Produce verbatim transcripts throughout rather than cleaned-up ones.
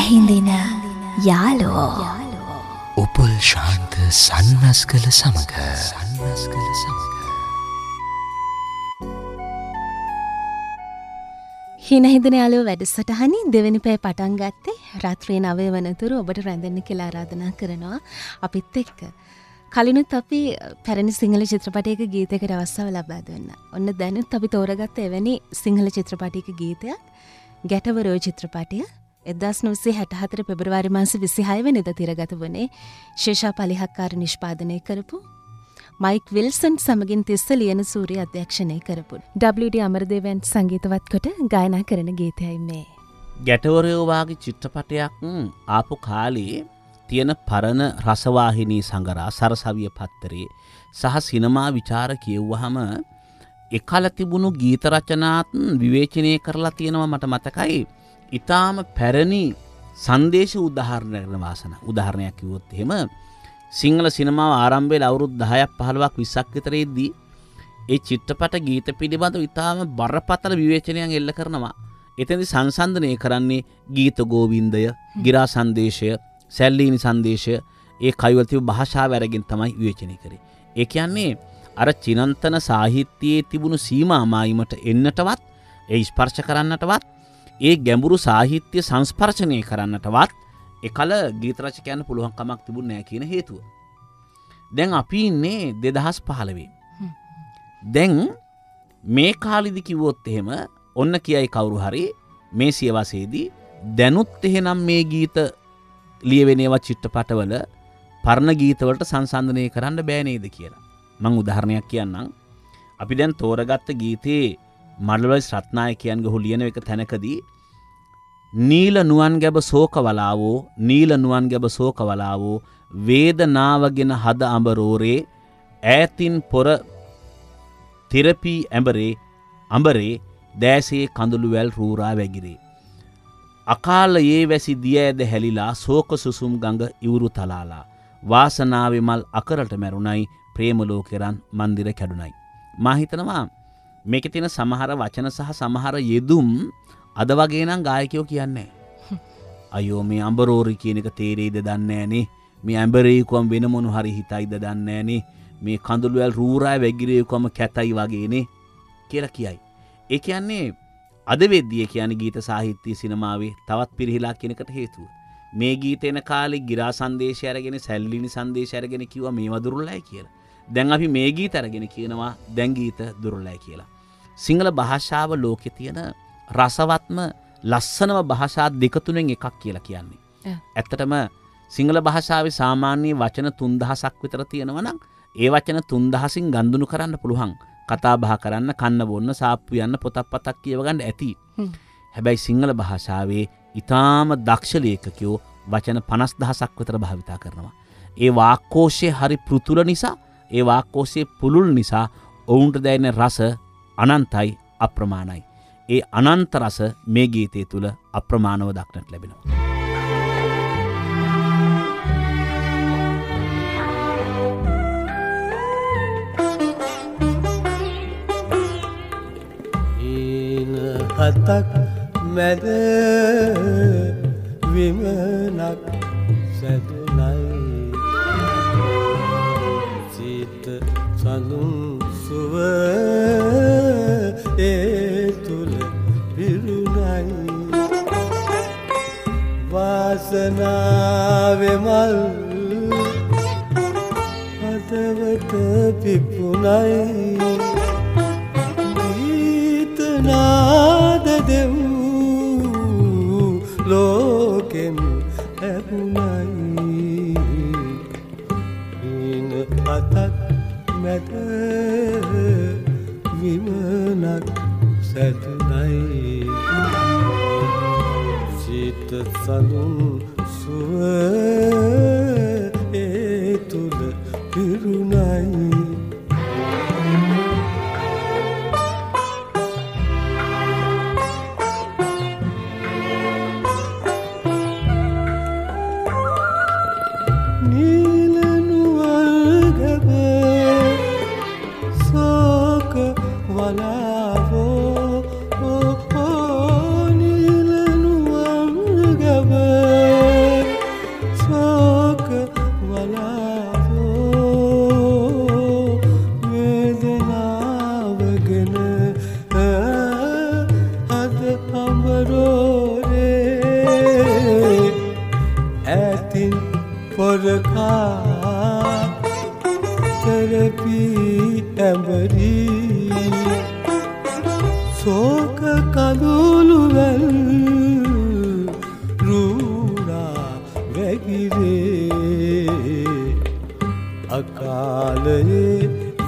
ඇනහිඳින යාලෝ උපුල් ශාන්ත සන්නස්කල සමග සන්නස්කල සමග හිනහිඳින යාලෝ වැඩසටහනින් දෙවෙනි පැය පටන් ගත්තේ රාත්‍රියේ නවය වනතුරු ඔබට රැඳෙන්න කියලා ආරාධනා කරනවා අපිත් එක්ක. කලිනුත් අපි පැරණි සිංහල චිත්‍රපටයක ගීතයකට අවස්ථාව ලබා දුන්නා. ඔන්න දැනුත් අපි තෝරගත්ත එවැනි සිංහල චිත්‍රපටයක ගීතයක් ගැටවරෝ චිත්‍රපටය එක්දාස් නවසිය හැටහතර පෙබරවාරි මාසේ විසිහය වෙනිදා තිරගත වුණේ ශේෂා පලිහක්කාර නිෂ්පාදනය කරපු මයික් විල්සන් සමගින් තිස්ස ලියනසූරිය අධ්‍යක්ෂණය කරපු ඩබ්ලිව් ඩී අමරදේවයන් සංගීතවත් කොට ගායනා කරන ගීතයයි මේ. ගැටවරයෝ වාගේ චිත්‍රපටයක් ආපු කාලේ තියෙන පරණ රසවාහිනී සංගරා සරසවිය පත්තරේ සහ සිනමා විචාර කියවුවහම එකල තිබුණු ගීත රචනාත් විවේචනය කරලා තියෙනවා මට මතකයි. ඊටාම පැරණි සංදේශ උදාහරණ කරන වාසන උදාහරණයක් කිව්වොත් එහෙම සිංහල සිනමාව ආරම්භ වෙලා අවුරුදු දහයක් පහළොවක් විස්සක් විතර ඉද්දී ඒ චිත්‍රපට ගීත පිළිබඳව ඊටාම බරපතල විවේචනයක් එල්ල කරනවා. එතෙන්දී සංසන්දනය කරන්නේ ගීත ගෝවින්දය, ගිරා සංදේශය, සැල්ලීනි සංදේශය ඒ කයිවල තිබු භාෂාව අරගෙන තමයි විවේචනය කරේ. ඒ කියන්නේ අර චිනන්තන සාහිත්‍යයේ තිබුණු සීමා මායිමට එන්නටවත් ඒ ස්පර්ශ කරන්නටවත් ඒ ගැඹුරු සාහිත්‍ය සංස්පර්ශනය කරන්නටවත් එකල ගීත රචකයන් පුළුවන් කමක් තිබුණ නැහැ කියන හේතුව. දැන් අපි ඉන්නේ දෙදහස් පහළොව. දැන් මේ කාලෙදි කිව්වොත් එහෙම ඔන්න කියයි කවුරු හරි මේ සියවසේදී දැනුත් එහෙනම් මේ ගීත ලියවෙන ඒවා චිත්‍රපටවල පරණ ගීතවලට සංසන්දනය කරන්න බෑ නේද කියලා. මම උදාහරණයක් කියන්නම්. අපි දැන් තෝරගත්ත ගීතේ මඩලොස් රත්නායකයන්ගේ හු ලියන එක තැනකදී නීල නුවන් ගැබ ශෝක වලාවෝ නීල නුවන් ගැබ ශෝක වලාවෝ වේදනාවගෙන හද අඹරෝරේ ඈතින් පොර තිරපී ඇඹරේ අඹරේ දැසේ කඳුළු වැල් රූරා වැගිරේ අකාලයේ වැසි දිය ඇද හැලිලා ශෝක සුසුම් ගඟ ඉවුරු තලාලා වාසනාවේ මල් අකරට මැරුණයි ප්‍රේම ලෝකෙරන් මන්දිර කැඩුණයි. මා හිතනවා මේකේ තියෙන සමහර වචන සහ සමහර යෙදුම් අද වගේ නම් ගායකයෝ කියන්නේ අයියෝ මේ අඹරෝරි කියන එක තේරෙයිද දන්නේ නැහනේ. මේ ඇඹරේ කොම් වෙන මොන හරි හිතයිද දන්නේ නැහනේ. මේ කඳුළු වැල් රූරා වැගිරේ කොම කැතයි වගේනේ කියලා කියයි. ඒ කියන්නේ අද වෙද්දී කියන්නේ ගීත සාහිත්‍ය සිනමාවේ තවත් පිරිහිලා කියන එකට හේතුව. මේ ගීත එන කාලේ ගිරා සංදේශය අරගෙන සැල්ලිනි සංදේශය අරගෙන කිව්වා මේවා දුර්වලයි කියලා. දැන් අපි මේ ගීත අරගෙන කියනවා දැන් ගීත දුර්වලයි කියලා. සිංහල භාෂාව ලෝකේ තියෙන රසවත්ම ලස්සනම භාෂා දෙක තුනෙන් එකක් කියලා කියන්නේ. ඇත්තටම සිංහල භාෂාවේ සාමාන්‍ය වචන තුන්දහසක් විතර තියෙනවා නම් ඒ වචන තුන්දහසින් ගන්දුණු කරන්න පුළුවන්. කතා බහ කරන්න, කන්න බොන්න, සාප්පු යන්න, පොතක් පතක් කියව ගන්න ඇති. හැබැයි සිංහල භාෂාවේ ඊටාම දක්ෂ ලේඛකයෝ වචන පනස් දහසක් විතර භාවිතා කරනවා. ඒ වාක්කෝෂයේ හරි පෘතුල නිසා, ඒ වාක්කෝෂයේ පුළුල් නිසා ඔවුන්ට දැනෙන රස අනන්තයි, අප්‍රමාණයි. ඒ අනන්ත රස මේ ගීතය තුල අප්‍රමාණව දක්නට ලැබෙනවා. හතක් මැද විමනක් සැදුනයි සිත සඳුන් සුව ඒ තුල පිරුණයි වාසනාවේ මල් හදවත පිපුණයි නාද දෙව් ලෝකෙන් ඇහුණයි හින අතක් මැද විමනක් සැදුනයි සිත සඳුන් සුව ඒ තුල පිරුණයි Never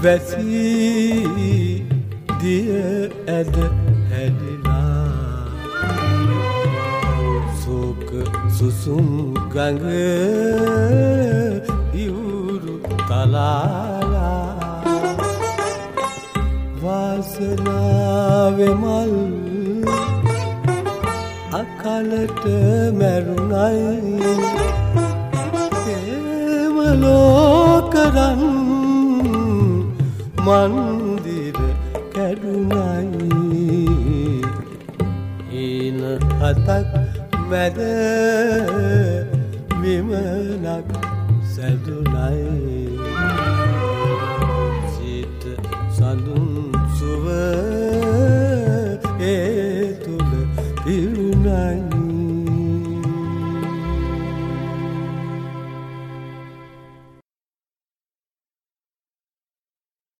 වැසී දිය ඇද හැඩිලා සෝක සුසුම් ගඟ ඉවුරු තලාලා වාසනාවෙමල් අකලට මැරුණයි ලෝකරන් මන්දිර කැඩුනයි හීන හතක් මැද විමනක් සැදුනයි සිත සඳුන්